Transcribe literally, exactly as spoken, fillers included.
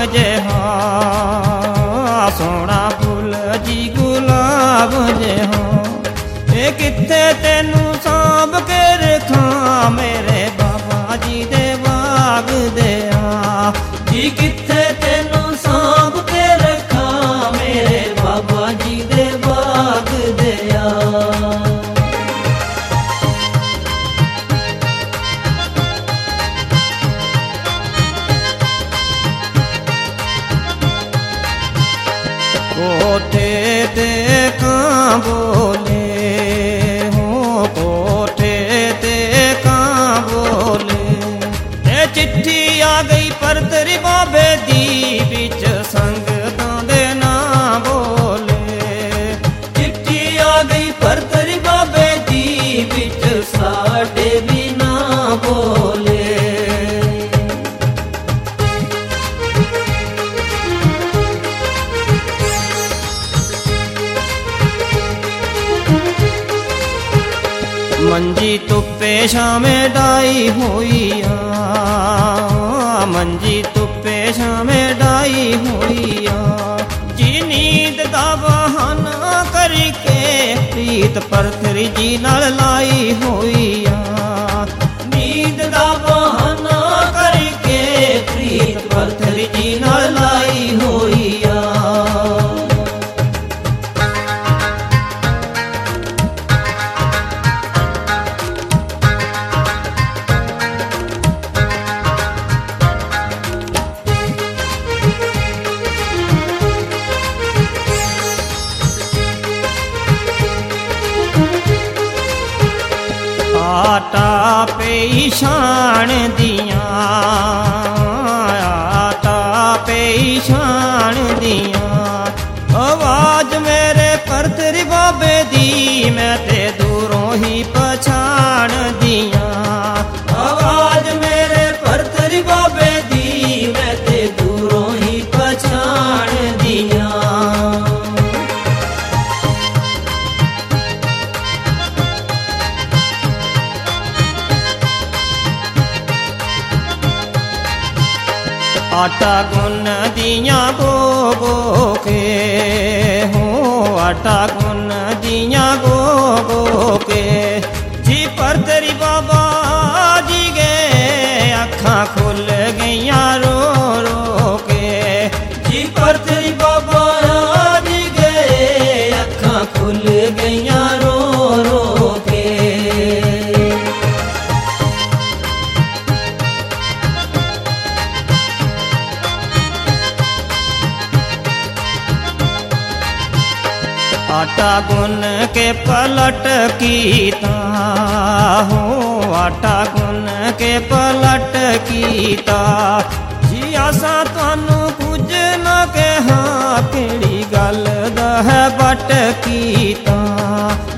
जेहा सोना फुल जी गुलाब जेहा ए किथे तेनू सांभ के रखा मेरे बाबा जी दे बाग दिया जी किथे तेनू सांभ के रखा मेरे बाबा जी दे बाग दिया। कोठे ते कां बोले हो कोठे ते कां बोले ए चिट्ठी आ गई पर तेरी बाबे दी बिच संगतां दे ना बोले चिट्ठी आ गई पर तेरी बाबे दी बिच साडे भी ना बोले। मंजी तुप्पे शामे डाई होइया मंजी तुप्पे शामे डाई होइया जी नींद दा बहाना करके प्रीत परथरी जी नाल लाई होइया नींद दा बहाना करके प्रीत परथरी जी नाल लाई होइया। आटा पे ईशान दिया आटा पे ईशान दिया आवाज मेरे परथरी बाबे दी मैं ते दूरों ही पछाण दिया आवाज मेरे परथरी बाबे दी मैं ते दूरों ही पछाण दिया। आटा गुन दिया गो गो के हो आटा गुन दिया गो गो के जी परथरी बाबा जी गए अखा खुल गईया रो रो के जी परथरी बाबा जी गए अखा खुल गईया रो रो के। आटा गुन के पलट कीता हो आटा गुन के पलट कीता जी आसा तुहानू कुछ न कहा केड़ी गल दा है बट कीता